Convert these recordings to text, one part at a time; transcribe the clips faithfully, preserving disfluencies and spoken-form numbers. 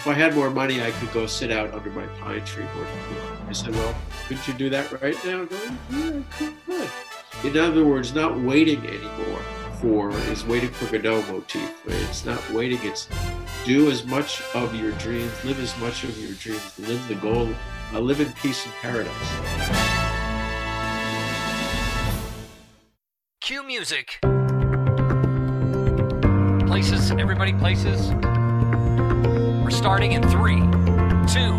if I had more money, I could go sit out under my pine tree more. I said, well, couldn't you do that right now? Go, yeah, I could. In other words, not waiting anymore for is waiting for Godot motif. Right? It's not waiting. It's do as much of your dreams, live as much of your dreams, live the goal, uh, live in peace and paradise. Cue music. Places, everybody places. We're starting in three, two.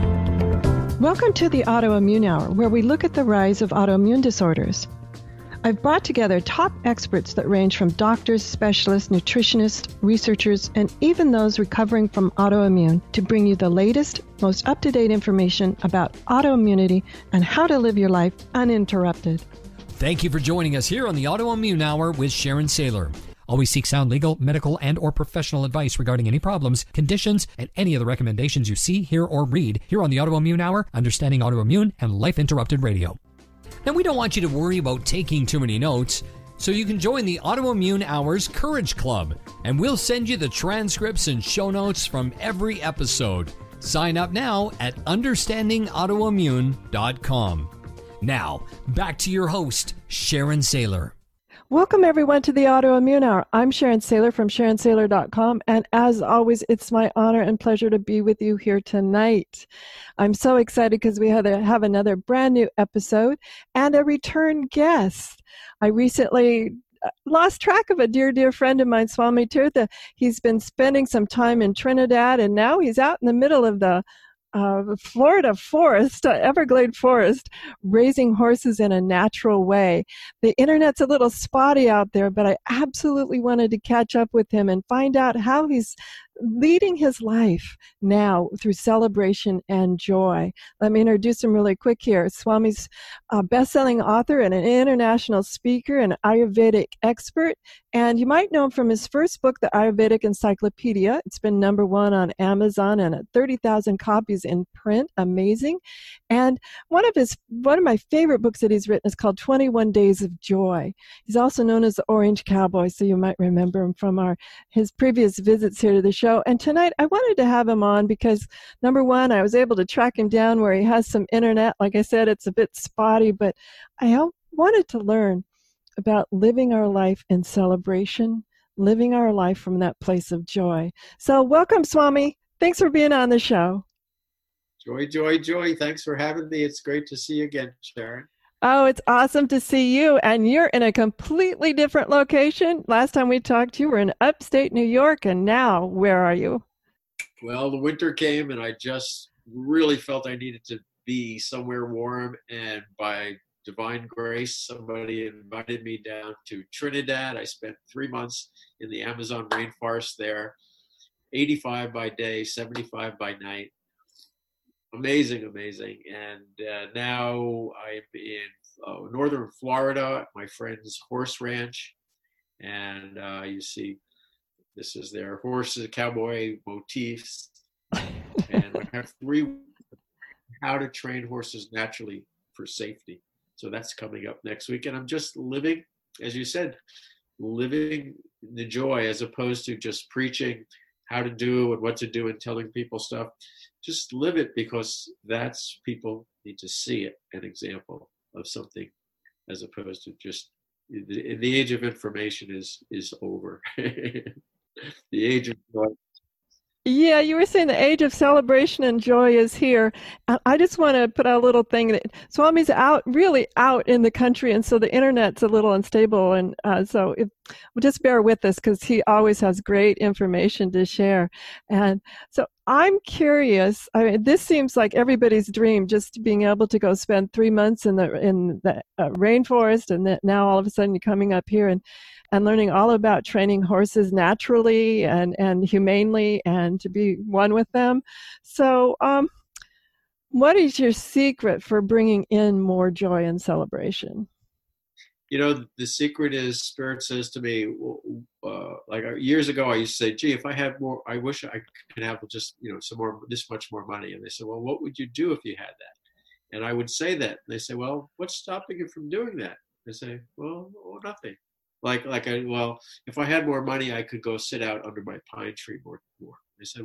Welcome to the Autoimmune Hour, where we look at the rise of autoimmune disorders. I've brought together top experts that range from doctors, specialists, nutritionists, researchers, and even those recovering from autoimmune to bring you the latest, most up-to-date information about autoimmunity and how to live your life uninterrupted. Thank you for joining us here on the Autoimmune Hour with Sharon Saylor. Always seek sound legal, medical, and or professional advice regarding any problems, conditions, and any of the recommendations you see, hear, or read here on the Autoimmune Hour, Understanding Autoimmune, and Life Interrupted Radio. Now, we don't want you to worry about taking too many notes, so you can join the Autoimmune Hour's Courage Club, and we'll send you the transcripts and show notes from every episode. Sign up now at understanding autoimmune dot com. Now, back to your host, Sharon Saylor. Welcome, everyone, to the Autoimmune Hour. I'm Sharon Saylor from sharon saylor dot com, and as always, it's my honor and pleasure to be with you here tonight. I'm so excited because we have, have another brand new episode and a return guest. I recently lost track of a dear, dear friend of mine, Swami Tirtha. He's been spending some time in Trinidad, and now he's out in the middle of the Uh, Florida forest, uh, Everglade forest, raising horses in a natural way. The internet's a little spotty out there, but I absolutely wanted to catch up with him and find out how he's leading his life now through celebration and joy. Let me introduce him really quick here. Swami's a best-selling author and an international speaker and Ayurvedic expert. And you might know him from his first book, The Ayurvedic Encyclopedia. It's been number one on Amazon and at thirty thousand copies in print. Amazing. And one of his one of my favorite books that he's written is called twenty-one Days of Joy. He's also known as the Orange Cowboy, so you might remember him from our his previous visits here to the show. And tonight I wanted to have him on because, number one, I was able to track him down where he has some internet. Like I said, it's a bit spotty, but I wanted to learn about living our life in celebration, living our life from that place of joy. So welcome, Swami. Thanks for being on the show. Joy, joy, joy. Thanks for having me. It's great to see you again, Sharon. Oh, it's awesome to see you. And you're in a completely different location. Last time we talked, you were in upstate New York, and now where are you? Well, the winter came, and I just really felt I needed to be somewhere warm, and by divine grace, somebody invited me down to Trinidad. I spent three months in the Amazon rainforest there, eighty-five by day, seventy-five by night. Amazing, amazing. And uh, now I'm in uh, northern Florida at my friend's horse ranch. And uh, you see, this is their horses, cowboy motifs. And I have three, how to train horses naturally for safety. So that's coming up next week. And I'm just living, as you said, living the joy as opposed to just preaching how to do and what to do and telling people stuff. Just live it, because that's, people need to see it, an example of something, as opposed to just, the, the age of information is is over. The age of joy. Yeah, you were saying the age of celebration and joy is here. And I just want to put out a little thing that Swami's out, really out in the country, and so the internet's a little unstable. And uh, so if, well, just bear with us, because he always has great information to share. And so I'm curious. I mean, this seems like everybody's dream, just being able to go spend three months in the in the uh, rainforest, and that now all of a sudden you're coming up here and and learning all about training horses naturally and, and humanely, and to be one with them. So um, what is your secret for bringing in more joy and celebration? You know, the secret is, Spirit says to me, uh, like years ago, I used to say, gee, if I had more, I wish I could have just, you know, some more, this much more money. And they said, well, what would you do if you had that? And I would say that. And they say, well, what's stopping you from doing that? I say, well, well nothing. Like, like I, well, if I had more money, I could go sit out under my pine tree more. more. They said, well,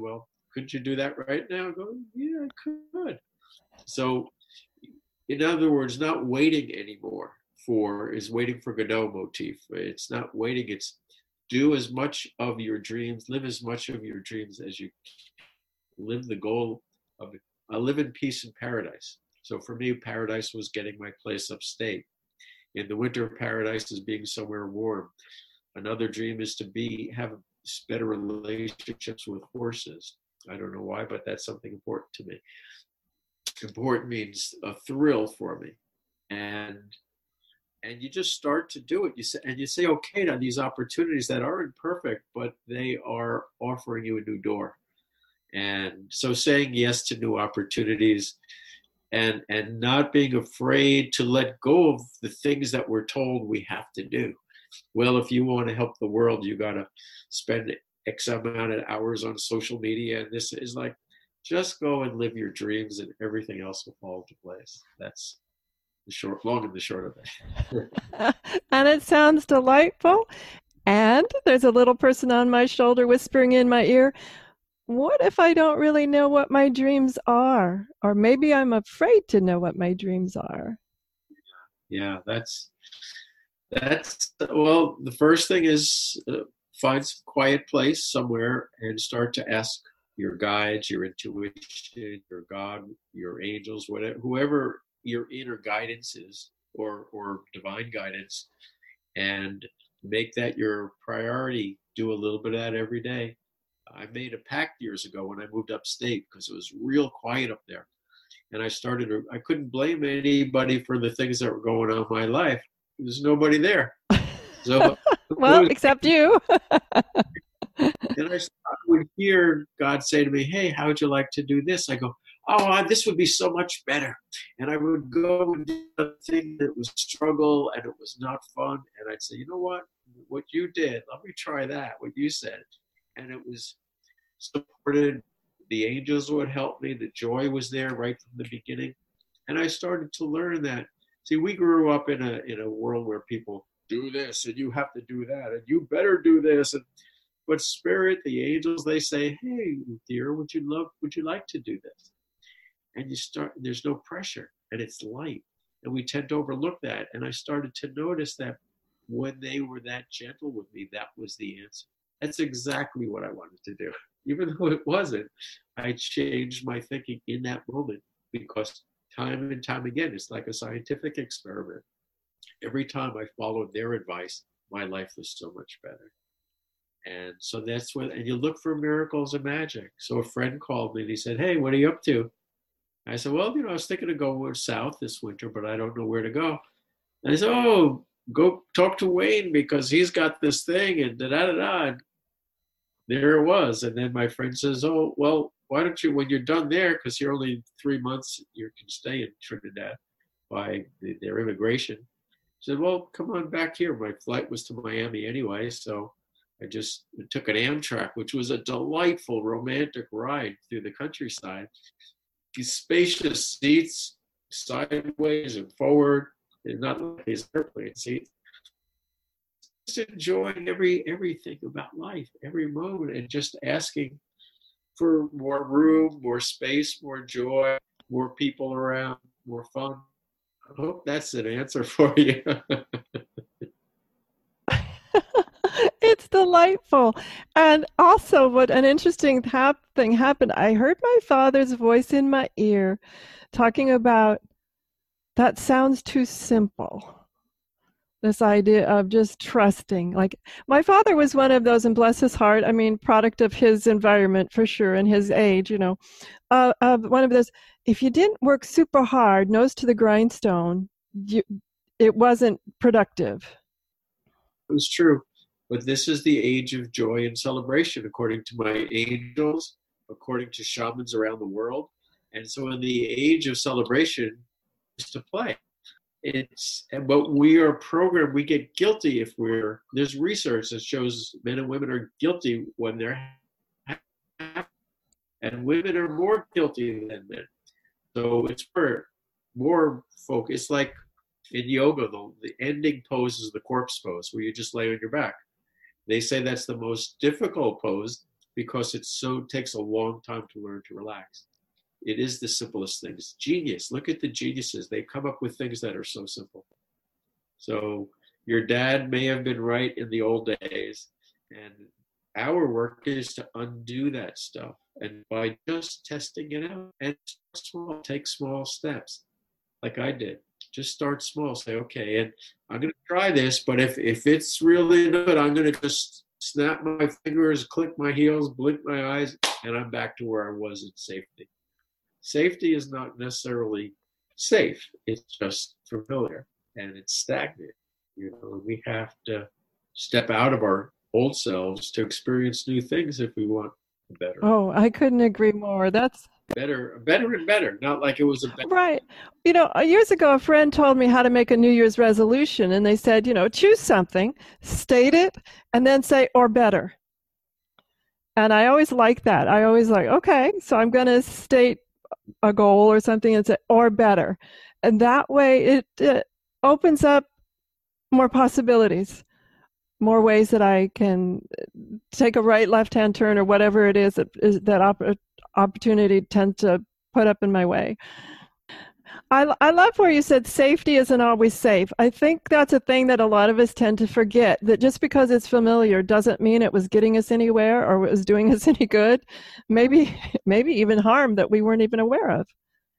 couldn't you do that right now? I go, yeah, I could. So, in other words, not waiting anymore for is waiting for Godot motif. It's not waiting. It's do as much of your dreams, live as much of your dreams as you live the goal of it. I live in peace and paradise. So for me, paradise was getting my place upstate. In the winter, paradise is being somewhere warm. Another dream is to be have better relationships with horses. I don't know why, but that's something important to me. Important means a thrill for me, and and you just start to do it. You say, and you say, okay, now these opportunities that aren't perfect, but they are offering you a new door. And so saying yes to new opportunities, and and not being afraid to let go of the things that we're told we have to do. Well, if you want to help the world, you got to spend X amount of hours on social media. And this is like, just go and live your dreams and everything else will fall into place. That's the short, long and the short of it. And it sounds delightful. And there's a little person on my shoulder whispering in my ear, what if I don't really know what my dreams are? Or maybe I'm afraid to know what my dreams are. Yeah, that's, that's, well, the first thing is uh, find some quiet place somewhere and start to ask your guides, your intuition, your God, your angels, whatever, whoever your inner guidance is, or or divine guidance, and make that your priority. Do a little bit of that every day. I made a pact years ago when I moved upstate because it was real quiet up there, and I started. To, I couldn't blame anybody for the things that were going on in my life. There's nobody there. So well, except you. And I, I would hear God say to me, hey, how would you like to do this? I go, oh, this would be so much better. And I would go and do a thing that was struggle and it was not fun. And I'd say, you know what? What you did, let me try that, what you said. And it was supported. The angels would help me. The joy was there right from the beginning. And I started to learn that. See, we grew up in a in a world where people do this and you have to do that and you better do this. And but spirit, the angels, they say, hey, dear, would you love, would you like to do this? And you start, there's no pressure and it's light. And we tend to overlook that. And I started to notice that when they were that gentle with me, that was the answer. That's exactly what I wanted to do. Even though it wasn't, I changed my thinking in that moment because time and time again, it's like a scientific experiment. Every time I followed their advice, my life was so much better. And so that's what, and you look for miracles and magic. So a friend called me and he said, hey, what are you up to? I said, well, you know, I was thinking of going south this winter, but I don't know where to go. And he said, oh, go talk to Wayne because he's got this thing and da da da da. And there it was. And then my friend says, oh, well, why don't you, when you're done there, because you're only three months, you can stay in Trinidad by the, their immigration. He said, well, come on back here. My flight was to Miami anyway, so I just took an Amtrak, which was a delightful, romantic ride through the countryside. These spacious seats, sideways and forward, and not like these airplane seats. Just enjoying every everything about life, every moment, and just asking for more room, more space, more joy, more people around, more fun. I hope that's an answer for you. It's delightful. And also, what an interesting hap- thing happened. I heard my father's voice in my ear talking about that sounds too simple. This idea of just trusting. Like, my father was one of those, and bless his heart, I mean, product of his environment for sure, and his age, you know, uh, of one of those, if you didn't work super hard, nose to the grindstone, you, it wasn't productive. It was true. But this is the age of joy and celebration, according to my angels, according to shamans around the world. And so in the age of celebration, is to play. It's, but we are programmed, we get guilty if we're, there's research that shows men and women are guilty when they're happy, and women are more guilty than men. So it's for more focus. It's like in yoga, the, the ending pose is the corpse pose, where you just lay on your back. They say that's the most difficult pose because it so takes a long time to learn to relax. It is the simplest things. Genius. Look at the geniuses. They come up with things that are so simple. So your dad may have been right in the old days, and our work is to undo that stuff. And by just testing it out, and small, take small steps, like I did. Just start small. Say, okay, and I'm going to try this, but if, if it's really good, I'm going to just snap my fingers, click my heels, blink my eyes, and I'm back to where I was in safety. Safety is not necessarily safe. It's just familiar, and it's stagnant. You know, we have to step out of our old selves to experience new things if we want better. Oh, I couldn't agree more. That's better, better and better. Not like it was a better. Right. You know, years ago, a friend told me how to make a New Year's resolution, and they said, you know, choose something, state it, and then say, or better. And I always like that. I always like, okay, so I'm going to state a goal or something and say, or better. And that way it, it opens up more possibilities, more ways that I can take a right, left-hand turn or whatever it is that, is, that op- opportunity tends to put up in my way. I, I love where you said safety isn't always safe. I think that's a thing that a lot of us tend to forget, that just because it's familiar doesn't mean it was getting us anywhere or it was doing us any good. Maybe, maybe even harm that we weren't even aware of.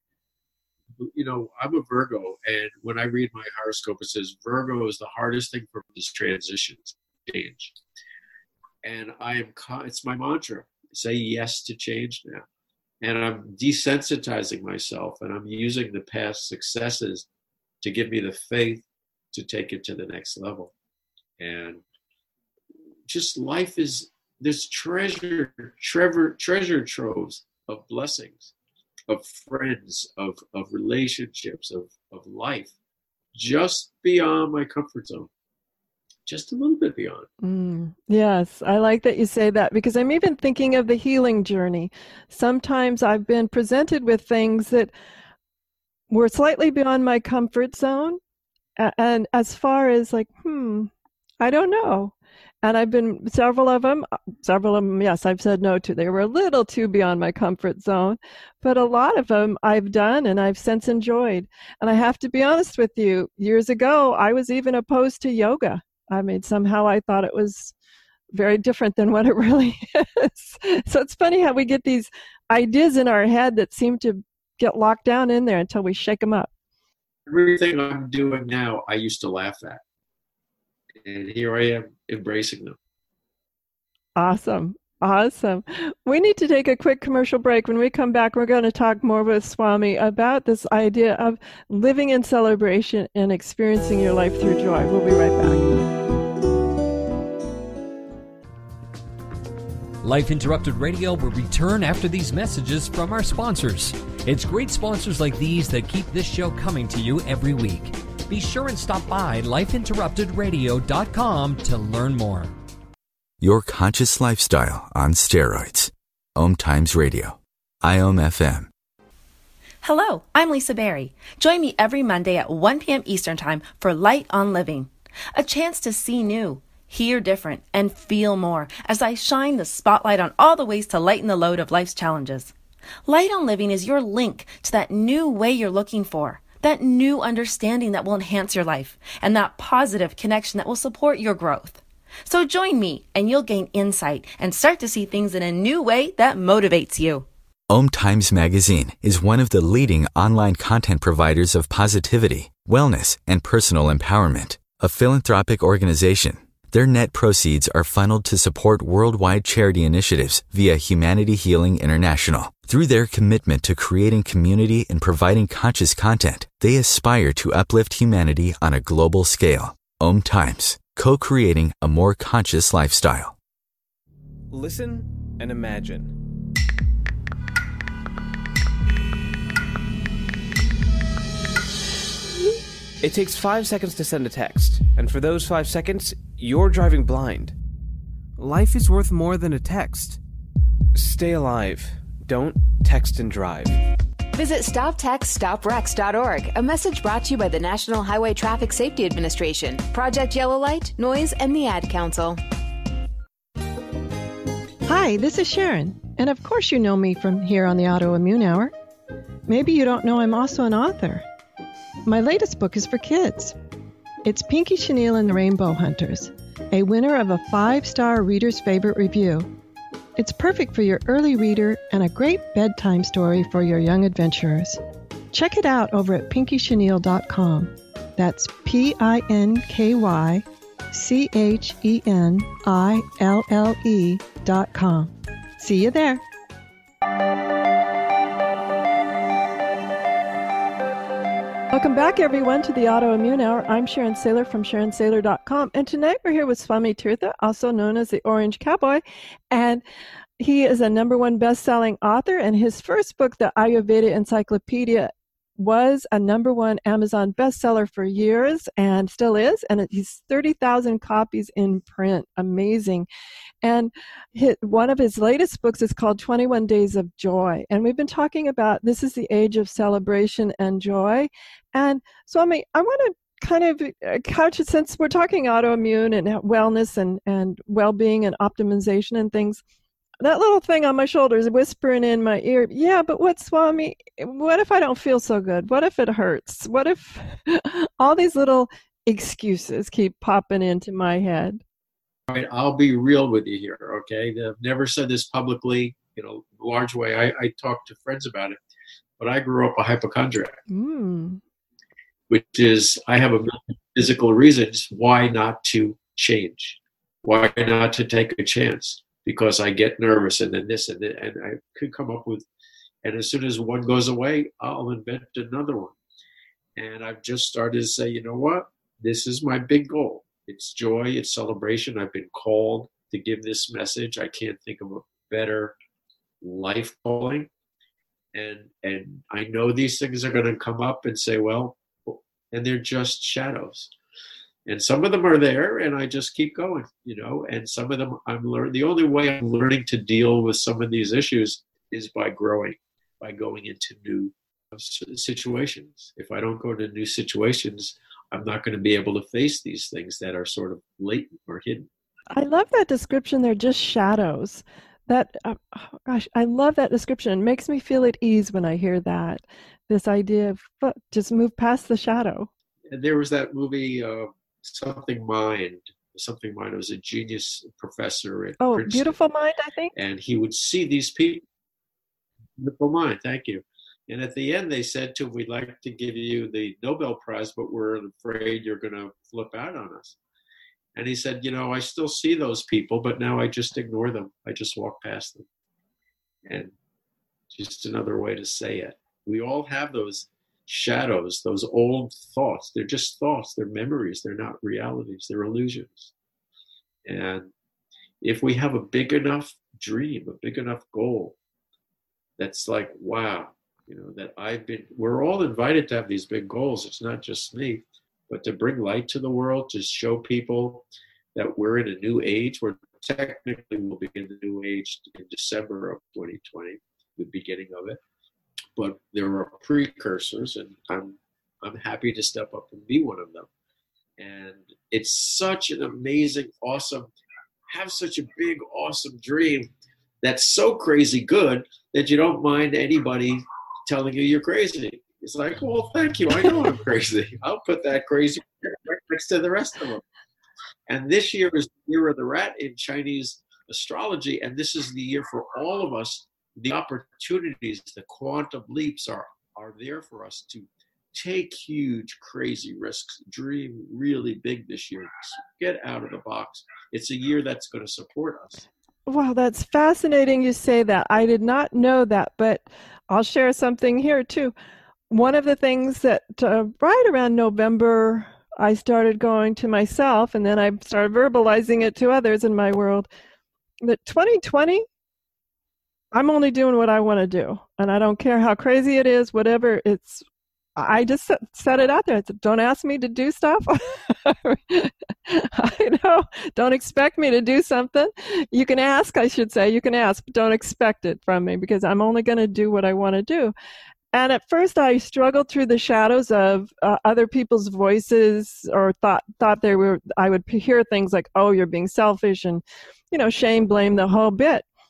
You know, I'm a Virgo, and when I read my horoscope, it says Virgo is the hardest thing for this transition to change. And I am, it's my mantra, say yes to change now. And I'm desensitizing myself, and I'm using the past successes to give me the faith to take it to the next level. And just life is, there's treasure, treasure, treasure troves of blessings, of friends, of, of relationships, of, of life, just beyond my comfort zone. Just a little bit beyond. Mm, yes, I like that you say that, because I'm even thinking of the healing journey. Sometimes I've been presented with things that were slightly beyond my comfort zone. And as far as like, hmm, I don't know. And I've been, several of them, several of them, yes, I've said no to. They were a little too beyond my comfort zone. But a lot of them I've done and I've since enjoyed. And I have to be honest with you, years ago, I was even opposed to yoga. I mean, somehow I thought it was very different than what it really is. So it's funny how we get these ideas in our head that seem to get locked down in there until we shake them up. Everything I'm doing now, I used to laugh at. And here I am embracing them. Awesome. Awesome. We need to take a quick commercial break. When we come back, we're going to talk more with Swami about this idea of living in celebration and experiencing your life through joy. We'll be right back. Life Interrupted Radio will return after these messages from our sponsors. It's great sponsors like these that keep this show coming to you every week. Be sure and stop by life interrupted radio dot com to learn more. Your conscious lifestyle on steroids. Om Times Radio. I O M F M. Hello, I'm Lisa Berry. Join me every Monday at one p.m. Eastern Time for Light on Living. A chance to see new, hear different, and feel more as I shine the spotlight on all the ways to lighten the load of life's challenges. Light on Living is your link to that new way you're looking for, that new understanding that will enhance your life, and that positive connection that will support your growth. So join me, and you'll gain insight and start to see things in a new way that motivates you. Om Times Magazine is one of the leading online content providers of positivity, wellness, and personal empowerment. A philanthropic organization, their net proceeds are funneled to support worldwide charity initiatives via Humanity Healing International. Through their commitment to creating community and providing conscious content, they aspire to uplift humanity on a global scale. Om Times, co-creating a more conscious lifestyle. Listen and imagine. It takes five seconds to send a text, and for those five seconds, you're driving blind. Life is worth more than a text. Stay alive. Don't text and drive. Visit stop text stop wrecks dot org, a message brought to you by the National Highway Traffic Safety Administration, Project Yellow Light, Noise, and the Ad Council. Hi, this is Sharon, and of course you know me from here on the Autoimmune Hour. Maybe you don't know I'm also an author. My latest book is for kids. It's Pinky Chenille and the Rainbow Hunters, a winner of a five-star Reader's Favorite review. It's perfect for your early reader and a great bedtime story for your young adventurers. Check it out over at pinky chenille dot com. That's P I N K Y C H E N I L L E dot com. See you there. Welcome back, everyone, to the Autoimmune Hour. I'm Sharon Saylor from sharon saylor dot com, and tonight we're here with Swami Tirtha, also known as the Orange Cowboy, and he is a number one best-selling author, and his first book, the Ayurveda Encyclopedia, was a number one Amazon bestseller for years and still is, and he's thirty thousand copies in print. Amazing. And his, one of his latest books is called twenty-one Days of Joy, and we've been talking about this is the age of celebration and joy. And Swami, I want to kind of couch it, since we're talking autoimmune and wellness and, and well-being and optimization and things. That little thing on my shoulder is whispering in my ear, yeah, but what, Swami, what if I don't feel so good? What if it hurts? What if all these little excuses keep popping into my head? All right, I'll be real with you here, okay? I've never said this publicly, in a large way. I, I talk to friends about it, but I grew up a hypochondriac, mm. which is I have a million physical reasons why not to change, why not to take a chance. Because I get nervous and then this and that, and I could come up with, and as soon as one goes away, I'll invent another one. And I've just started to say, you know what? This is my big goal. It's joy, it's celebration. I've been called to give this message. I can't think of a better life calling. And and I know these things are going to come up and say, well, and they're just shadows. And some of them are there, and I just keep going, you know, and some of them I'm learning. The only way I'm learning to deal with some of these issues is by growing, by going into new situations. If I don't go to new situations, I'm not going to be able to face these things that are sort of latent or hidden. I love that description. They're just shadows. That, uh, oh gosh, I love that description. It makes me feel at ease when I hear that. This idea of well, just move past the shadow. And there was that movie, uh, Something Mind. Something Mind. It was a genius professor at Oh, Princeton. Beautiful Mind, I think. And he would see these people. Beautiful Mind, thank you. And at the end, they said to him, we'd like to give you the Nobel Prize, but we're afraid you're going to flip out on us. And he said, you know, I still see those people, but now I just ignore them. I just walk past them. And just another way to say it. We all have those shadows, those old thoughts. They're just thoughts. They're memories. They're not realities. They're illusions. And if we have a big enough dream, a big enough goal, that's like, wow, you know, that I've been, we're all invited to have these big goals. It's not just me, but to bring light to the world, to show people that we're in a new age. We're technically will be in the new age in December of twenty twenty, the beginning of it. But there are precursors, and I'm I'm happy to step up and be one of them. And it's such an amazing, awesome, have such a big, awesome dream that's so crazy good that you don't mind anybody telling you you're crazy. It's like, well, thank you. I know I'm crazy. I'll put that crazy right next to the rest of them. And this year is the year of the rat in Chinese astrology, and this is the year for all of us. The opportunities, the quantum leaps are, are there for us to take huge, crazy risks, dream really big this year, get out of the box. It's a year that's going to support us. Wow, that's fascinating you say that. I did not know that, but I'll share something here too. One of the things that uh, right around November, I started going to myself, and then I started verbalizing it to others in my world, that twenty twenty, I'm only doing what I want to do, and I don't care how crazy it is, whatever it's, I just set, set it out there. I said, don't ask me to do stuff. I know, don't expect me to do something. You can ask, I should say, you can ask, but don't expect it from me, because I'm only going to do what I want to do. And at first I struggled through the shadows of uh, other people's voices, or thought, thought they were, I would hear things like, oh, you're being selfish, and, you know, shame, blame, the whole bit.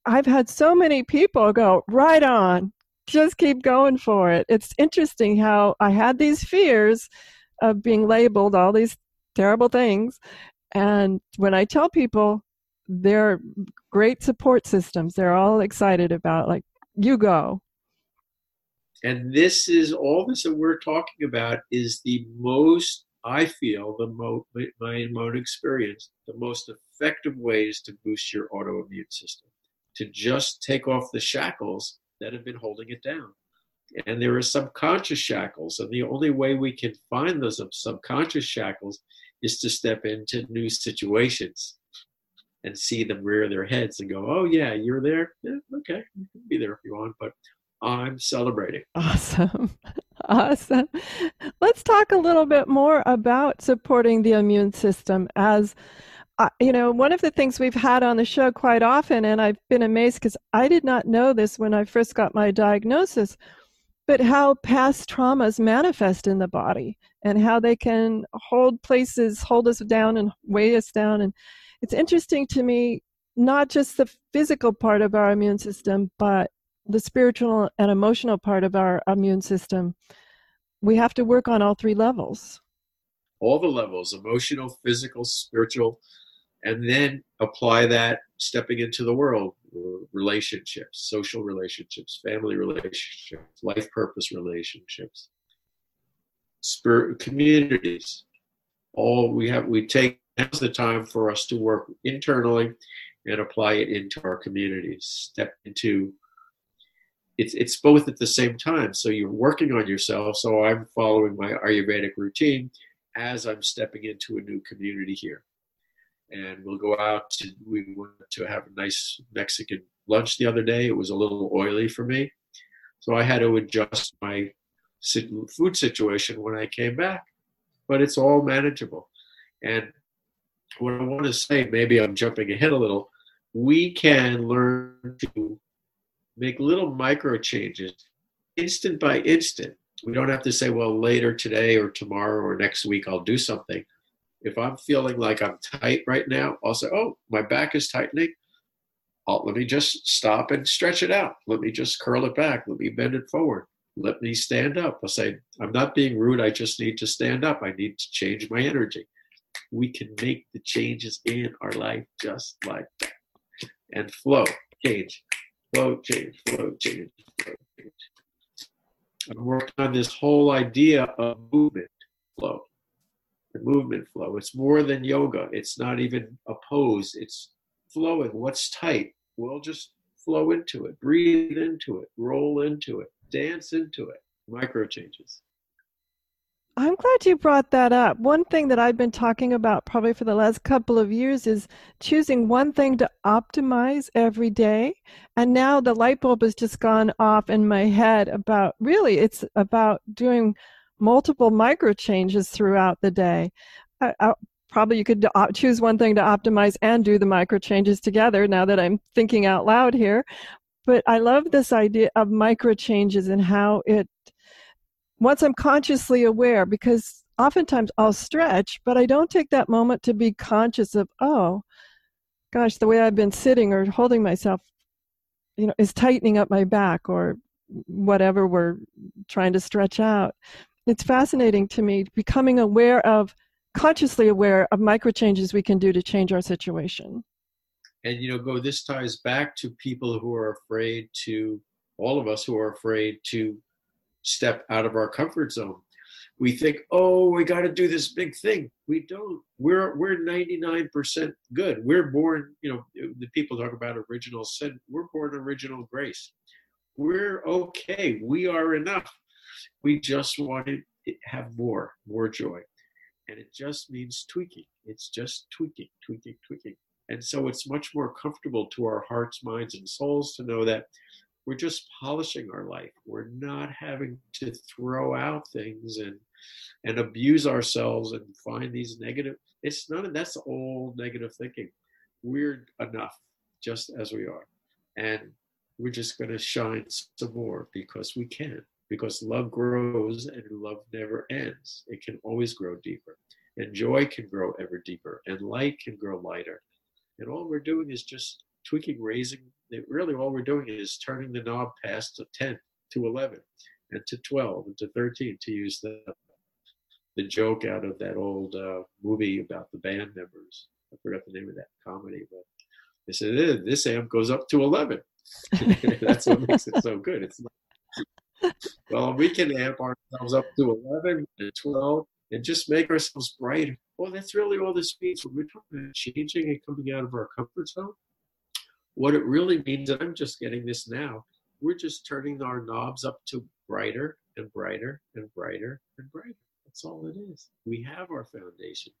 I've had so many people go, right on, just keep going for it. It's interesting how I had these fears of being labeled all these terrible things. And when I tell people, they're great support systems. They're all excited about, like, you go. And this is all this that we're talking about is the most, I feel, the most, my own experience, the most effective ways to boost your autoimmune system, to just take off the shackles that have been holding it down. And there are subconscious shackles, and the only way we can find those subconscious shackles is to step into new situations and see them rear their heads and go, oh yeah, you're there? Yeah, okay, you can be there if you want, but I'm celebrating. Awesome. Awesome. Let's talk a little bit more about supporting the immune system. As uh, you know, one of the things we've had on the show quite often, and I've been amazed because I did not know this when I first got my diagnosis, but how past traumas manifest in the body and how they can hold places, hold us down and weigh us down. And it's interesting to me, not just the physical part of our immune system, but the spiritual and emotional part of our immune system. We have to work on all three levels. All the levels, emotional, physical, spiritual, and then apply that stepping into the world, relationships, social relationships, family relationships, life purpose relationships, spirit communities. All we have, we take, now's the time for us to work internally and apply it into our communities. Step into It's it's both at the same time. So you're working on yourself. So I'm following my Ayurvedic routine as I'm stepping into a new community here. And we'll go out to, we went to have a nice Mexican lunch the other day. It was a little oily for me. So I had to adjust my food situation when I came back. But it's all manageable. And what I want to say, maybe I'm jumping ahead a little, we can learn to make little micro changes instant by instant. We don't have to say, well, later today or tomorrow or next week, I'll do something. If I'm feeling like I'm tight right now, I'll say, oh, my back is tightening. I'll, let me just stop and stretch it out. Let me just curl it back. Let me bend it forward. Let me stand up. I'll say, I'm not being rude. I just need to stand up. I need to change my energy. We can make the changes in our life just like that. And flow, change. Flow, change, flow, change, flow, change. I'm working on this whole idea of movement flow. The movement flow. It's more than yoga. It's not even a pose. It's flowing. What's tight? We'll just flow into it, breathe into it, roll into it, dance into it. Micro changes. I'm glad you brought that up. One thing that I've been talking about probably for the last couple of years is choosing one thing to optimize every day. And now the light bulb has just gone off in my head about, really, it's about doing multiple micro changes throughout the day. I, I, probably you could choose one thing to optimize and do the micro changes together now that I'm thinking out loud here. But I love this idea of micro changes and how it, once I'm consciously aware, because oftentimes I'll stretch, but I don't take that moment to be conscious of, oh, gosh, the way I've been sitting or holding myself, you know, is tightening up my back or whatever we're trying to stretch out. It's fascinating to me, becoming aware of, consciously aware of micro changes we can do to change our situation. And, you know, go, this ties back to people who are afraid to, all of us who are afraid to step out of our comfort zone. We think, oh, we got to do this big thing. We don't. We're we're ninety-nine percent good. We're born, you know, the people talk about original sin. We're born original grace. We're okay. We are enough. We just want to have more, more joy. And it just means tweaking. It's just tweaking, tweaking, tweaking. And so it's much more comfortable to our hearts, minds, and souls to know that we're just polishing our life. We're not having to throw out things and and abuse ourselves and find these negative. It's none of that's old negative thinking. We're enough just as we are. And we're just going to shine some more because we can. Because love grows and love never ends. It can always grow deeper. And joy can grow ever deeper. And light can grow lighter. And all we're doing is just tweaking, raising. Really, all we're doing is turning the knob past to ten, to eleven, and to twelve, and to thirteen, to use the the joke out of that old uh, movie about the band members. I forgot the name of that comedy, but they said, eh, this amp goes up to eleven. That's what makes it so good. It's not, well, we can amp ourselves up to eleven and twelve and just make ourselves brighter. Well, that's really all this means. When we're talking about changing and coming out of our comfort zone, what it really means, and I'm just getting this now, we're just turning our knobs up to brighter and brighter and brighter and brighter. That's all it is. We have our foundations.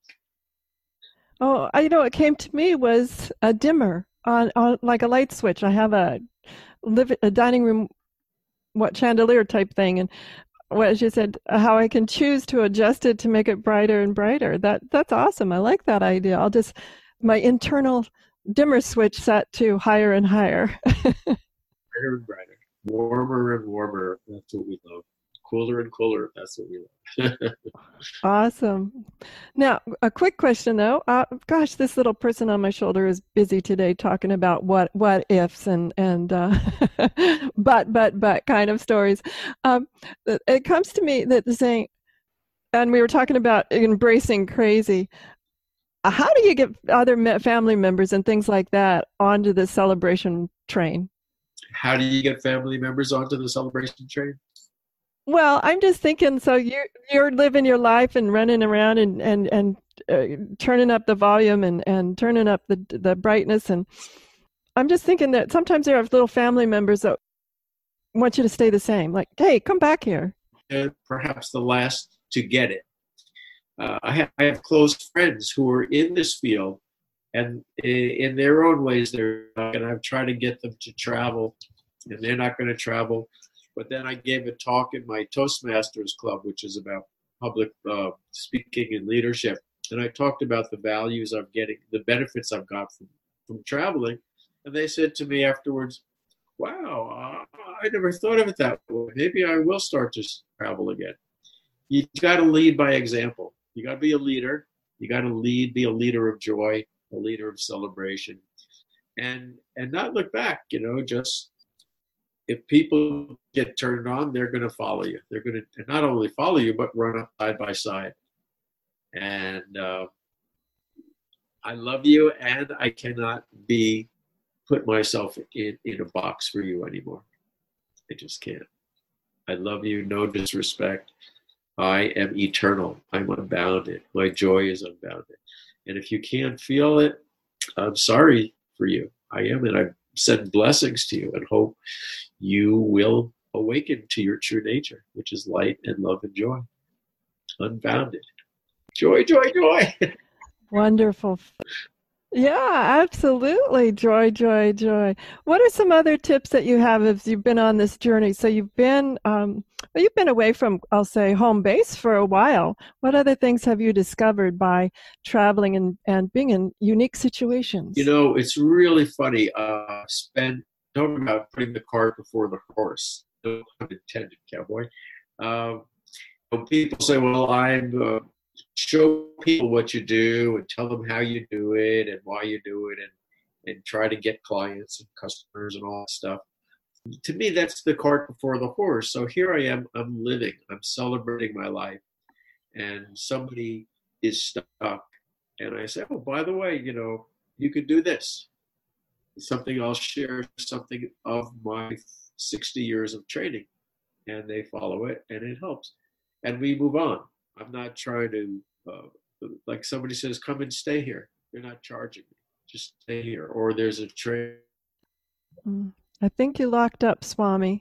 Oh, I, you know, what came to me was a dimmer on, on like a light switch. I have a live a dining room, what chandelier type thing, and what she said, how I can choose to adjust it to make it brighter and brighter. That that's awesome. I like that idea. I'll just my internal dimmer switch set to higher and higher. Brighter and brighter, warmer and warmer. That's what we love. Cooler and cooler. That's what we love. Awesome. Now, a quick question though. Uh, gosh, this little person on my shoulder is busy today talking about what what ifs and and uh, but but but kind of stories. Um, it comes to me that the saying, and we were talking about embracing crazy. How do you get other family members and things like that onto the celebration train? How do you get family members onto the celebration train? Well, I'm just thinking, so you're, you're living your life and running around and, and, and uh, turning up the volume and, and turning up the the brightness. And I'm just thinking that sometimes there are little family members that want you to stay the same. Like, hey, come back here. And perhaps the last to get it. Uh, I, have, I have close friends who are in this field, and in their own ways, they're not going to try to get them to travel, and they're not going to travel. But then I gave a talk in my Toastmasters Club, which is about public uh, speaking and leadership. And I talked about the values I'm getting, the benefits I've got from, from traveling. And they said to me afterwards, wow, uh, I never thought of it that way. Maybe I will start to travel again. You got to lead by example. You got to be a leader. You got to lead, be a leader of joy, a leader of celebration. And, and not look back, you know, just... If people get turned on, they're going to follow you. They're going to not only follow you, but run up side by side. And uh, I love you, and I cannot be put myself in, in a box for you anymore. I just can't. I love you, no disrespect. I am eternal. I'm unbounded. My joy is unbounded. And if you can't feel it, I'm sorry for you. I am, and I send blessings to you and hope you will awaken to your true nature, which is light and love and joy. Unbounded. Joy, joy, joy. Wonderful. Yeah, absolutely. Joy, joy, joy. What are some other tips that you have as you've been on this journey? So you've been, um, well, you've been away from, I'll say, home base for a while. What other things have you discovered by traveling and, and being in unique situations? You know, it's really funny. Uh, spend talking about putting the cart before the horse. No pun intended, cowboy. Um, people say, well, I'm... Uh, show people what you do and tell them how you do it and why you do it, and and try to get clients and customers and all that stuff. To me, that's the cart before the horse. So here I am, I'm living, I'm celebrating my life, and somebody is stuck. And I say, oh, by the way, you know, you could do this. It's something I'll share, something of my sixty years of training. And they follow it, and it helps. And we move on. I'm not trying to, uh, like somebody says, come and stay here. They're not charging me. Just stay here. Or there's a train. I think you locked up, Swami.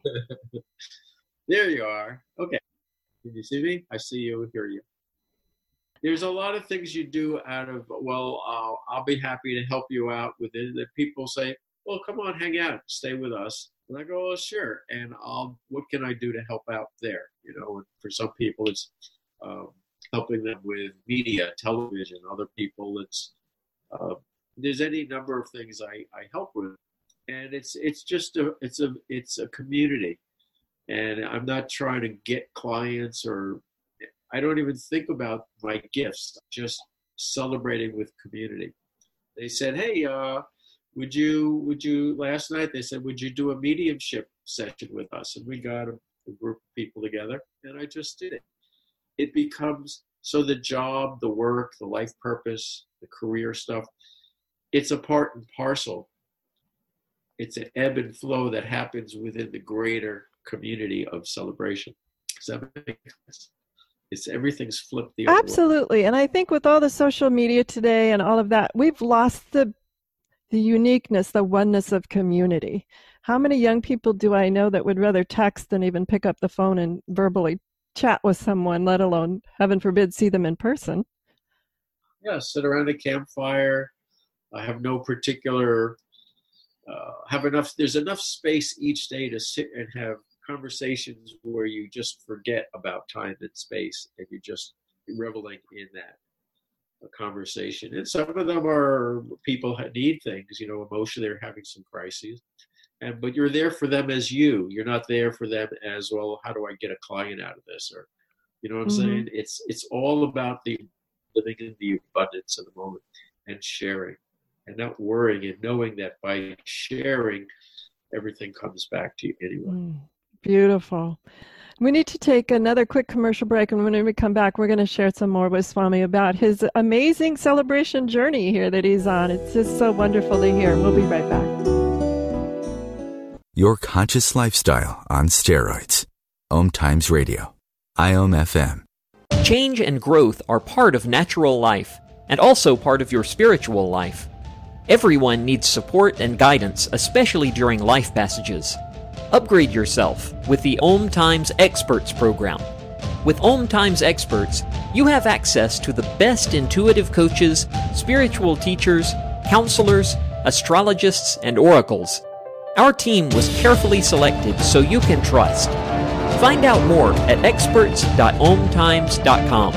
There you are. Okay. Can you see me? I see you, hear you. There's a lot of things you do out of, well, uh, I'll be happy to help you out with it. That people say, well, come on, hang out, stay with us. And I go, well, sure. And I'll, what can I do to help out there? You know, and for some people, it's, Um, helping them with media, television. Other people, it's uh, there's any number of things I, I help with, and it's it's just a it's a it's a community, and I'm not trying to get clients, or I don't even think about my gifts. I'm just celebrating with community. They said, hey, uh, would you, would you, last night they said, would you do a mediumship session with us? And we got a, a group of people together, and I just did it. It becomes, so the job, the work, the life purpose, the career stuff, it's a part and parcel. It's an ebb and flow that happens within the greater community of celebration. Does that make sense? It's everything's flipped the other way. Absolutely. And I think with all the social media today and all of that, we've lost the the uniqueness, the oneness of community. How many young people do I know that would rather text than even pick up the phone and verbally chat with someone, let alone, heaven forbid, see them in person? Yeah, sit around a campfire. I have no particular, uh, have enough, there's enough space each day to sit and have conversations where you just forget about time and space and you're just reveling in that conversation. And some of them are people that need things, you know, emotionally they're having some crises. And but you're there for them as you. You're not there for them as, well, how do I get a client out of this? Or, you know what I'm mm-hmm. saying? It's it's all about the living in the abundance of the moment and sharing and not worrying and knowing that by sharing, everything comes back to you anyway. Mm, beautiful. We need to take another quick commercial break, and when we come back, we're going to share some more with Swami about his amazing celebration journey here that he's on. It's just so wonderful to hear. We'll be right back. Your conscious lifestyle on steroids. Om Times Radio. I O M F M. Change and growth are part of natural life, and also part of your spiritual life. Everyone needs support and guidance, especially during life passages. Upgrade yourself with the Om Times Experts program. With Om Times Experts, you have access to the best intuitive coaches, spiritual teachers, counselors, astrologists, and oracles. Our team was carefully selected so you can trust. Find out more at experts dot om times dot com.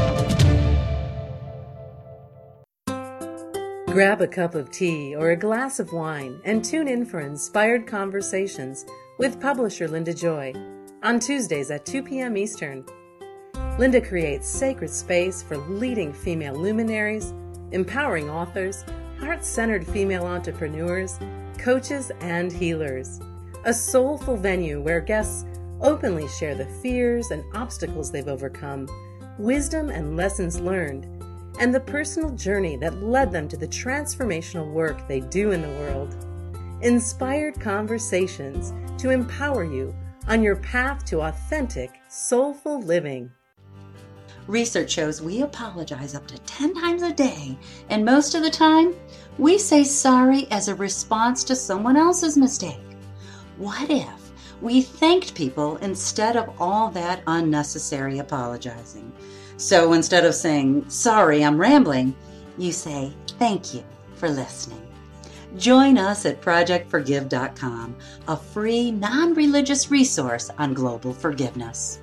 Grab a cup of tea or a glass of wine and tune in for Inspired Conversations with publisher Linda Joy on Tuesdays at two p.m. Eastern. Linda creates sacred space for leading female luminaries, empowering authors, heart-centered female entrepreneurs, coaches, and healers. A soulful venue where guests openly share the fears and obstacles they've overcome, wisdom and lessons learned, and the personal journey that led them to the transformational work they do in the world. Inspired Conversations to empower you on your path to authentic, soulful living. Research shows we apologize up to ten times a day, and most of the time, we say sorry as a response to someone else's mistake. What if we thanked people instead of all that unnecessary apologizing? So instead of saying, sorry, I'm rambling, you say, thank you for listening. Join us at project forgive dot com, a free, non-religious resource on global forgiveness.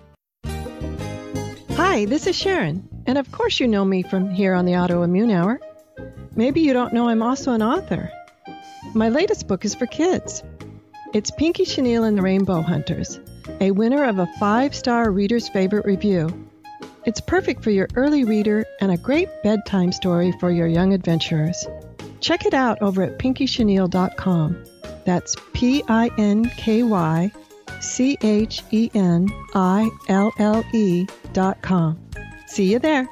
Hi, this is Sharon, and of course you know me from here on the Autoimmune Hour. Maybe you don't know I'm also an author. My latest book is for kids. It's Pinky Chenille and the Rainbow Hunters, a winner of a five-star Reader's Favorite review. It's perfect for your early reader and a great bedtime story for your young adventurers. Check it out over at pinky chenille dot com. That's P I N K Y C H E N I L L E dot com. See you there.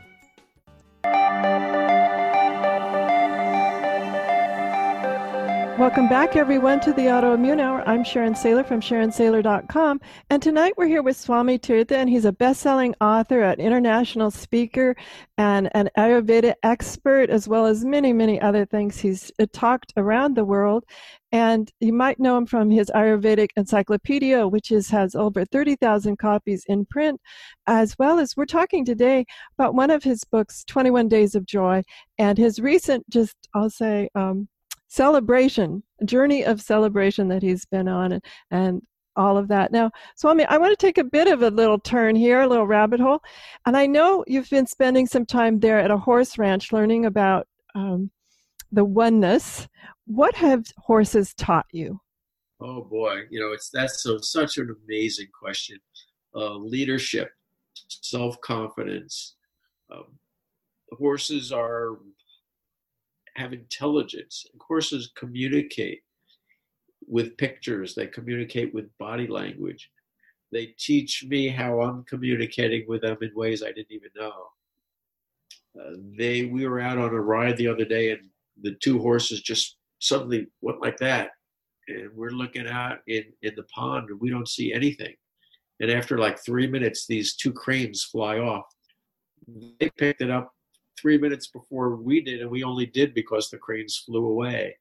Welcome back, everyone, to the Autoimmune Hour. I'm Sharon Saylor from sharon saylor dot com, and tonight we're here with Swami Tirtha, and he's a best-selling author, an international speaker, and an Ayurveda expert, as well as many, many other things. He's uh, talked around the world, and you might know him from his Ayurvedic Encyclopedia, which is, has over thirty thousand copies in print, as well as we're talking today about one of his books, twenty-one Days of Joy, and his recent, just I'll say, um, celebration, journey of celebration that he's been on, and, and all of that. Now, Swami, I want to take a bit of a little turn here, a little rabbit hole. And I know you've been spending some time there at a horse ranch learning about um, the oneness. What have horses taught you? Oh boy, you know, it's that's so such an amazing question. Uh, leadership, self-confidence. Um, horses are have intelligence. Horses communicate with pictures. They communicate with body language. They teach me how I'm communicating with them in ways I didn't even know. Uh, they, we were out on a ride the other day, and the two horses just suddenly went like that. And we're looking out in, in the pond, and we don't see anything. And after like three minutes, these two cranes fly off. They picked it up three minutes before we did, and we only did because the cranes flew away.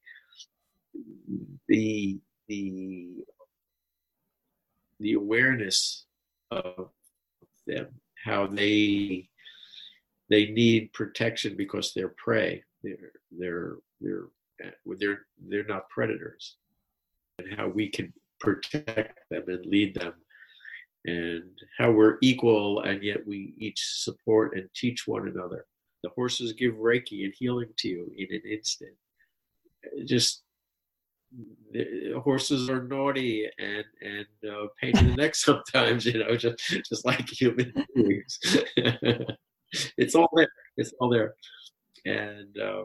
The the the awareness of them, how they they need protection because they're prey. They're they're they're they're they're not predators, and how we can protect them and lead them, and how we're equal and yet we each support and teach one another. The horses give Reiki and healing to you in an instant. Just the horses are naughty and and uh, pain in the neck sometimes, you know, just just like human beings. It's all there. It's all there, and uh,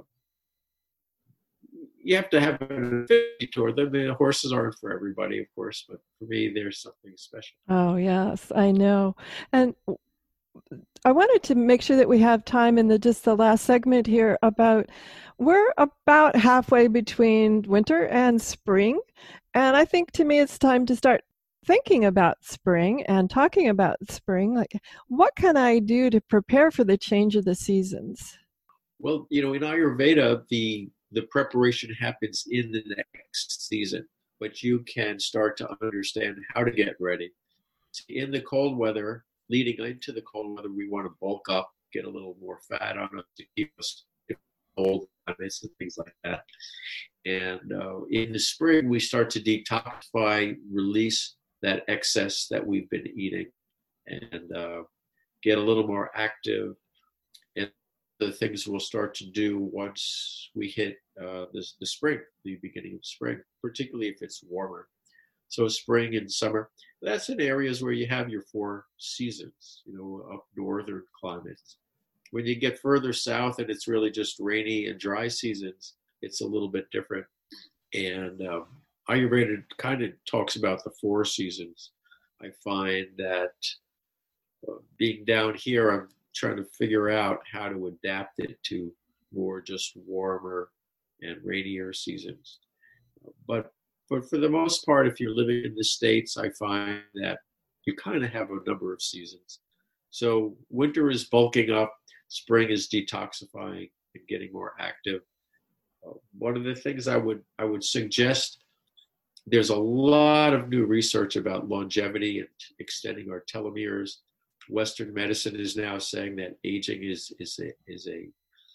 you have to have an affinity toward them. The horses aren't for everybody, of course, but for me, there's something special. Oh yes, I know, and I wanted to make sure that we have time in the just the last segment here about we're about halfway between winter and spring, and I think to me it's time to start thinking about spring and talking about spring. Like, what can I do to prepare for the change of the seasons? Well, you know, in Ayurveda, the the preparation happens in the next season, but you can start to understand how to get ready. In the cold weather, leading into the cold weather, we want to bulk up, get a little more fat on us to keep us cold and things like that. And uh, in the spring, we start to detoxify, release that excess that we've been eating, and uh, get a little more active. And the things we'll start to do once we hit uh, the, the spring, the beginning of spring, particularly if it's warmer. So spring and summer, that's in areas where you have your four seasons, you know, up northern climates. When you get further south and it's really just rainy and dry seasons, it's a little bit different. And um, Ayurveda kind of talks about the four seasons. I find that uh, being down here, I'm trying to figure out how to adapt it to more just warmer and rainier seasons. But But for the most part, if you're living in the States, I find that you kind of have a number of seasons. So winter is bulking up, spring is detoxifying and getting more active. Uh, one of the things I would I would suggest, there's a lot of new research about longevity and extending our telomeres. Western medicine is now saying that aging is is a, is a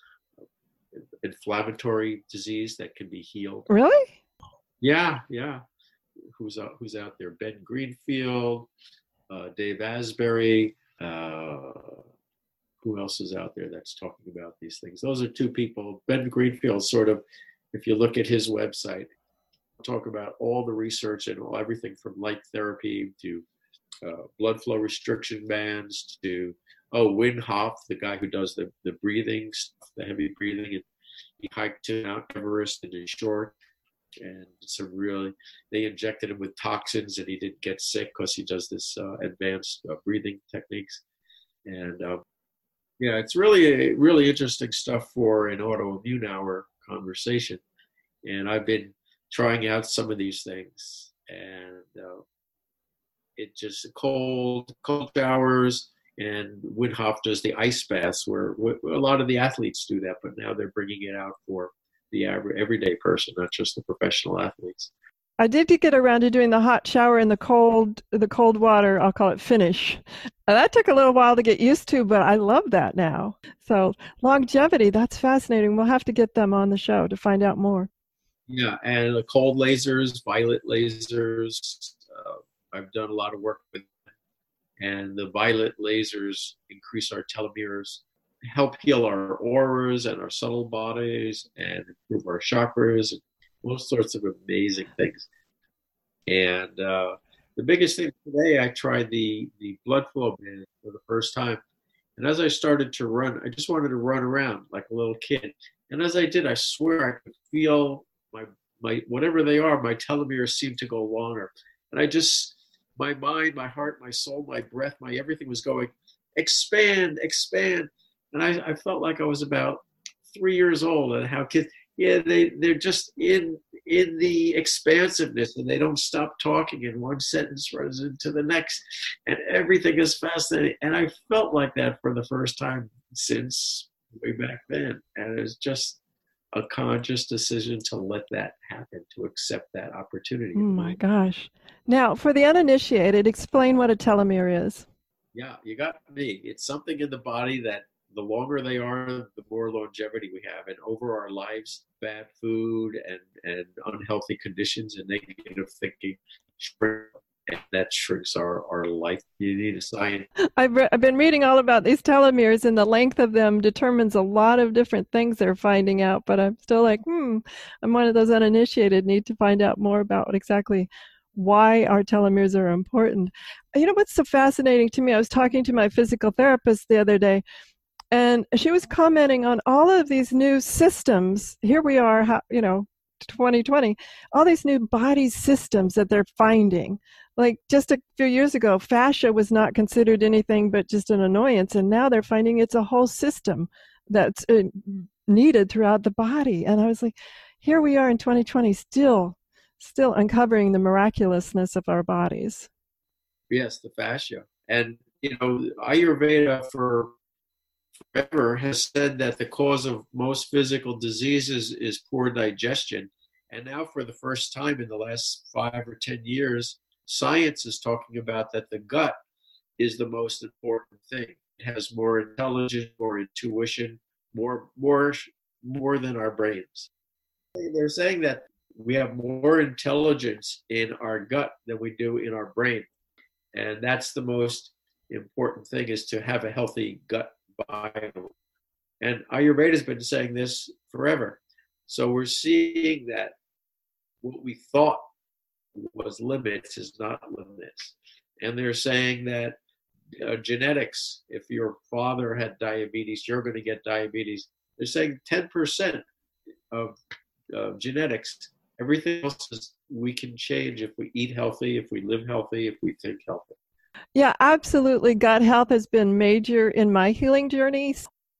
inflammatory disease that can be healed. Really? Yeah, yeah. Who's out, who's out there? Ben Greenfield, uh, Dave Asbury. Uh, who else is out there that's talking about these things? Those are two people. Ben Greenfield, sort of, if you look at his website, talk about all the research and all, everything from light therapy to uh, blood flow restriction bands to, oh, Wim Hof, the guy who does the, the breathing stuff, the heavy breathing. And he hiked to Mount Everest in his short. And some really, they injected him with toxins and he didn't get sick because he does this uh, advanced uh, breathing techniques. And um, yeah, it's really, really interesting stuff for an autoimmune hour conversation. And I've been trying out some of these things, and uh, it just cold, cold showers, and Wim Hof does the ice baths where, where a lot of the athletes do that, but now they're bringing it out for the average everyday person, not just the professional athletes. I did get around to doing the hot shower in the cold, the cold water. I'll call it Finnish. And that took a little while to get used to, but I love that now. So longevity, that's fascinating. We'll have to get them on the show to find out more. Yeah, and the cold lasers, violet lasers. Uh, I've done a lot of work with them. And the violet lasers increase our telomeres, help heal our auras and our subtle bodies, and improve our chakras, and all sorts of amazing things. And uh, the biggest thing today, I tried the, the blood flow band for the first time, And as I started to run, I just wanted to run around like a little kid. And as I did, I swear I could feel my, my whatever they are, my telomeres seemed to go longer. And I just, my mind, my heart, my soul, my breath, my everything was going, expand, expand. And I, I felt like I was about three years old, and how kids, yeah, they, they're just in in the expansiveness, and they don't stop talking, and one sentence runs into the next, and everything is fascinating. And I felt like that for the first time since way back then. And it was just a conscious decision to let that happen, to accept that opportunity. Oh my gosh. Now, for the uninitiated, explain what a telomere is. Yeah, you got me. It's something in the body that the longer they are, the more longevity we have. And over our lives, bad food and, and unhealthy conditions and negative thinking shrink, and that shrinks our, our life. You need a science. I've, re- I've been reading all about these telomeres, and the length of them determines a lot of different things they're finding out. But I'm still like, hmm, I'm one of those uninitiated, need to find out more about exactly why our telomeres are important. You know what's so fascinating to me? I was talking to my physical therapist the other day, and she was commenting on all of these new systems. Here we are, you know, twenty twenty, all these new body systems that they're finding. Like just a few years ago, fascia was not considered anything but just an annoyance, and now they're finding it's a whole system that's uh, needed throughout the body. And I was like, here we are in twenty twenty, still, still uncovering the miraculousness of our bodies. Yes, the fascia. And, you know, Ayurveda for forever has said that the cause of most physical diseases is poor digestion. And now for the first time in the last five or ten years, science is talking about that the gut is the most important thing. It has more intelligence, more intuition, more, more, more than our brains. They're saying that we have more intelligence in our gut than we do in our brain. And that's the most important thing, is to have a healthy gut biome. And Ayurveda has been saying this forever. So we're seeing that what we thought was limits is not limits. And they're saying that uh, genetics, if your father had diabetes, you're going to get diabetes. They're saying ten percent of uh, genetics. Everything else is, we can change if we eat healthy, if we live healthy, if we think healthy. Yeah, absolutely. Gut health has been major in my healing journey.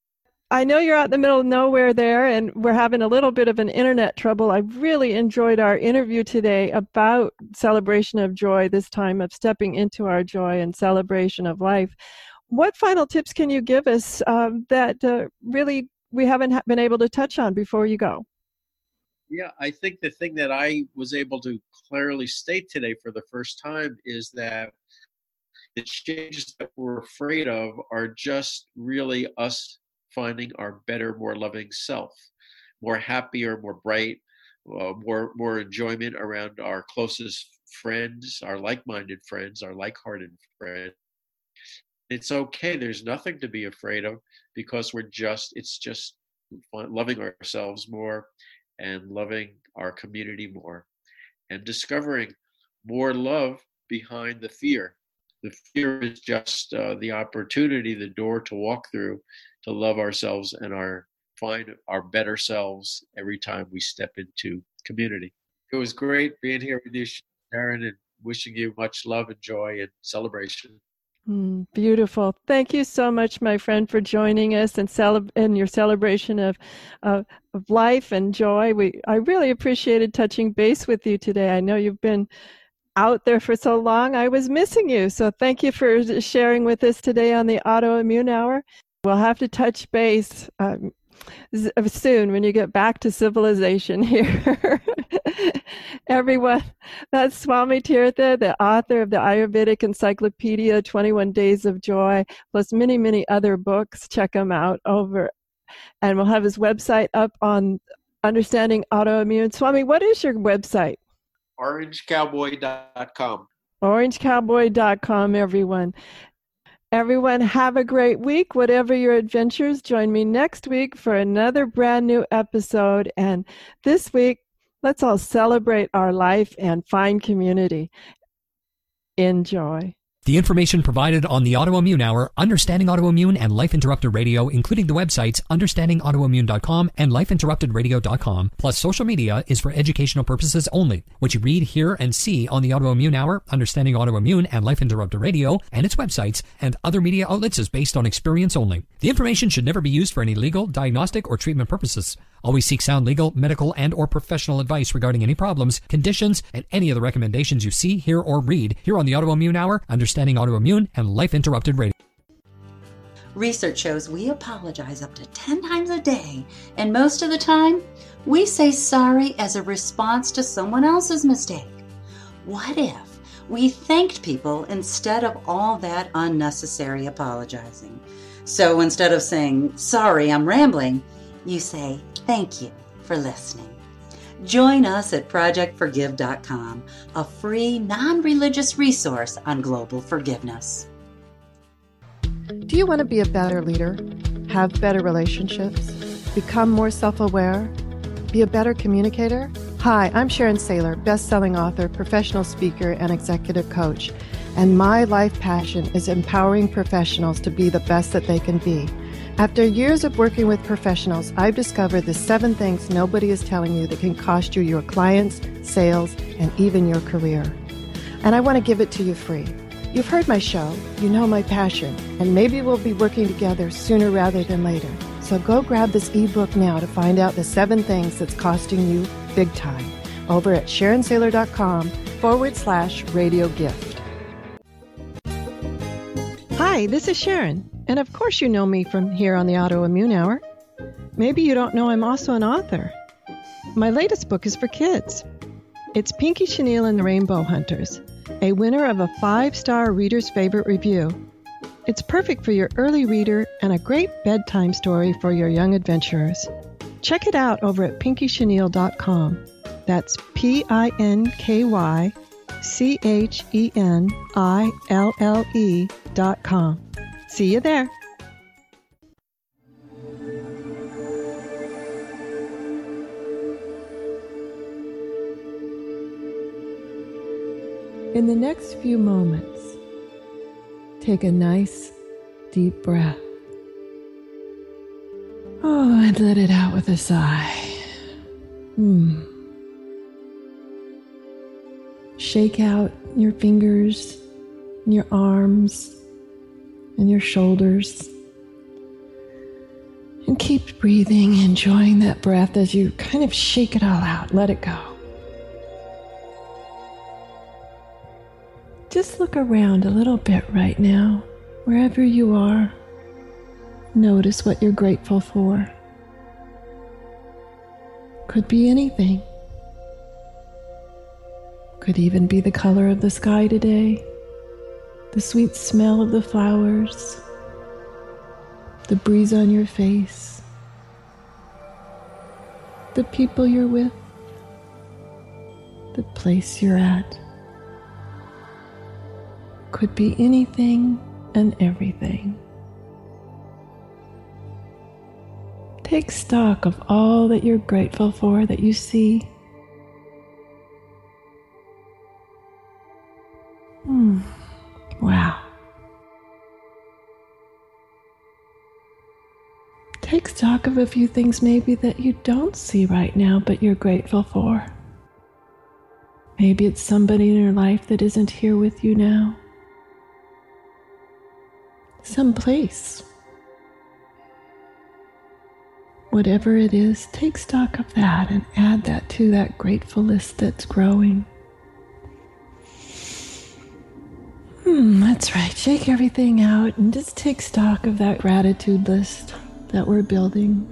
I know you're out in the middle of nowhere there, and we're having a little bit of an internet trouble. I really enjoyed our interview today about celebration of joy, this time of stepping into our joy and celebration of life. What final tips can you give us um, that uh, really we haven't been able to touch on before you go? Yeah, I think the thing that I was able to clearly state today for the first time is that the changes that we're afraid of are just really us finding our better, more loving self, more happier, more bright, uh, more more enjoyment around our closest friends, our like-minded friends, our like-hearted friends. It's okay. There's nothing to be afraid of, because we're just, it's just loving ourselves more and loving our community more and discovering more love behind the fear. The fear is just uh, the opportunity, the door to walk through, to love ourselves and our find our better selves every time we step into community. It was great being here with you, Sharon, and wishing you much love and joy and celebration. Mm, beautiful. Thank you so much, my friend, for joining us and cele- in your celebration of, uh, of life and joy. We I really appreciated touching base with you today. I know you've been out there for so long. I was missing you. So thank you for sharing with us today on the Autoimmune Hour. We'll have to touch base um, soon when you get back to civilization here. Everyone, that's Swami Tirtha, the author of the Ayurvedic Encyclopedia, twenty-one Days of Joy, plus many, many other books. Check them out over. And we'll have his website up on Understanding Autoimmune. Swami, what is your website? orange cowboy dot com. orange cowboy dot com, everyone. Everyone, have a great week. Whatever your adventures, join me next week for another brand new episode. And this week, let's all celebrate our life and find community. Enjoy. The information provided on the Autoimmune Hour, Understanding Autoimmune, and Life Interrupted Radio, including the websites understanding autoimmune dot com and life interrupted radio dot com, plus social media, is for educational purposes only. What you read, hear, and see on the Autoimmune Hour, Understanding Autoimmune, and Life Interrupted Radio, and its websites and other media outlets is based on experience only. The information should never be used for any legal, diagnostic, or treatment purposes. Always seek sound legal, medical, and or professional advice regarding any problems, conditions, and any of the recommendations you see, hear, or read here on the Autoimmune Hour, Understanding Autoimmune, and Life Interrupted Radio. Research shows we apologize up to ten times a day, and most of the time, we say sorry as a response to someone else's mistake. What if we thanked people instead of all that unnecessary apologizing? So instead of saying, sorry, I'm rambling, you say, thank you for listening. Join us at project forgive dot com, a free, non-religious resource on global forgiveness. Do you want to be a better leader, have better relationships, become more self-aware, be a better communicator? Hi, I'm Sharon Saylor, best-selling author, professional speaker, and executive coach. And my life passion is empowering professionals to be the best that they can be. After years of working with professionals, I've discovered the seven things nobody is telling you that can cost you your clients, sales, and even your career. And I want to give it to you free. You've heard my show, you know my passion, and maybe we'll be working together sooner rather than later. So go grab this ebook now to find out the seven things that's costing you big time over at sharon saylor dot com forward slash radio gift. Hi, this is Sharon. And of course you know me from here on the Autoimmune Hour. Maybe you don't know I'm also an author. My latest book is for kids. It's Pinky Chenille and the Rainbow Hunters, a winner of a five-star reader's favorite review. It's perfect for your early reader and a great bedtime story for your young adventurers. Check it out over at pinky chenille dot com. That's P I N K Y C H E N I L L E dot com. See you there. In the next few moments, take a nice, deep breath. Oh, and let it out with a sigh. Hmm. Shake out your fingers, your arms, and your shoulders. And keep breathing, enjoying that breath as you kind of shake it all out. Let it go. Just look around a little bit right now, wherever you are. Notice what you're grateful for. Could be anything. Could even be the color of the sky today, the sweet smell of the flowers, the breeze on your face, the people you're with, the place you're at. Could be anything and everything. Take stock of all that you're grateful for that you see. Hmm. Wow. Take stock of a few things maybe that you don't see right now but you're grateful for. Maybe it's somebody in your life that isn't here with you now. Some place. Whatever it is, take stock of that and add that to that grateful list that's growing. Hmm, that's right. Shake everything out and just take stock of that gratitude list that we're building.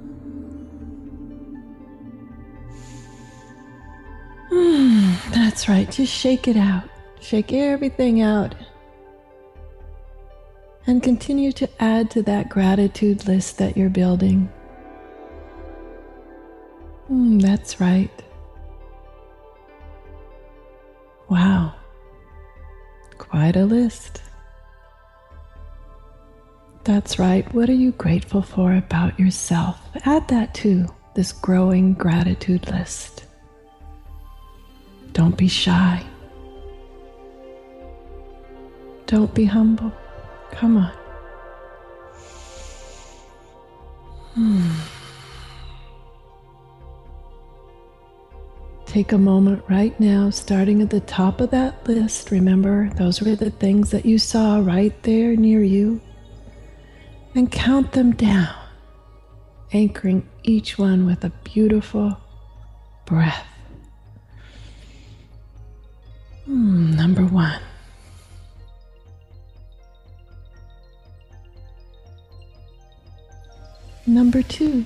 Hmm, that's right. Just shake it out. Shake everything out. And continue to add to that gratitude list that you're building. Hmm, that's right. Wow. Quite a list. That's right. What are you grateful for about yourself? Add that to this growing gratitude list. Don't be shy. Don't be humble. Come on. Hmm. Take a moment right now, starting at the top of that list. Remember, those were the things that you saw right there near you. And count them down, anchoring each one with a beautiful breath. Hmm, number one. Number two.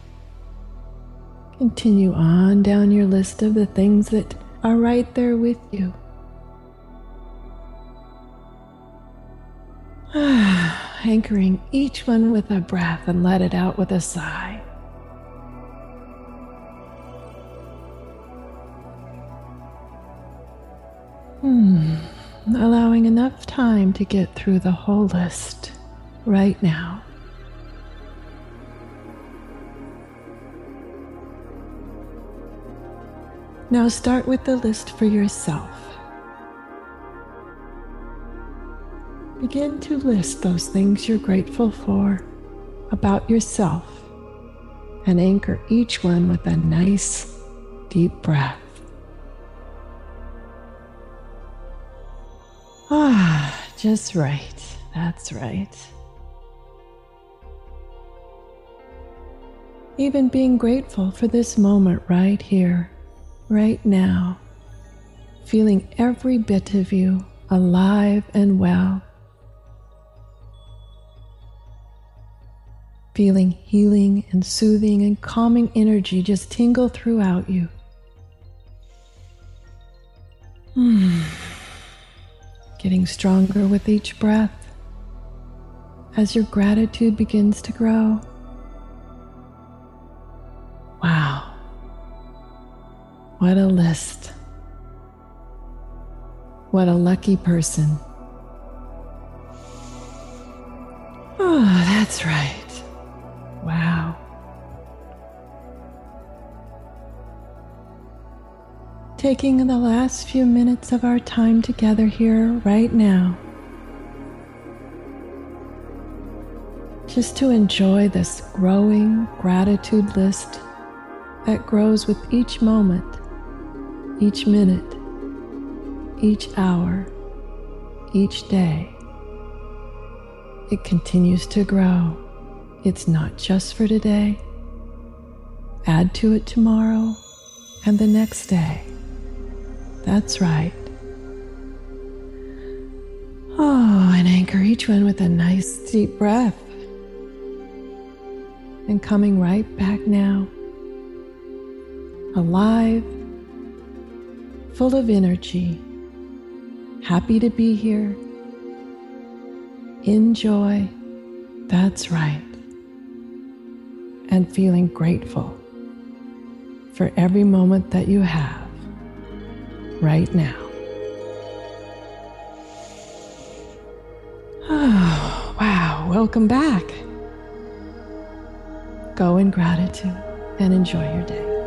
Continue on down your list of the things that are right there with you. Anchoring each one with a breath and let it out with a sigh. Hmm. Allowing enough time to get through the whole list right now. Now start with the list for yourself. Begin to list those things you're grateful for about yourself and anchor each one with a nice, deep breath. Ah, just right. That's right. Even being grateful for this moment right here, right now, feeling every bit of you alive and well. Feeling healing and soothing and calming energy just tingle throughout you. Hmm. Getting stronger with each breath as your gratitude begins to grow. Wow. What a list. What a lucky person. Oh, that's right. Wow. Taking the last few minutes of our time together here right now, just to enjoy this growing gratitude list that grows with each moment, each minute, each hour, each day. It continues to grow. It's not just for today. Add to it tomorrow and the next day. That's right. Oh, and anchor each one with a nice deep breath. And coming right back now, alive, full of energy, happy to be here, in joy, that's right, and feeling grateful for every moment that you have right now. Oh, wow, welcome back. Go in gratitude and enjoy your day.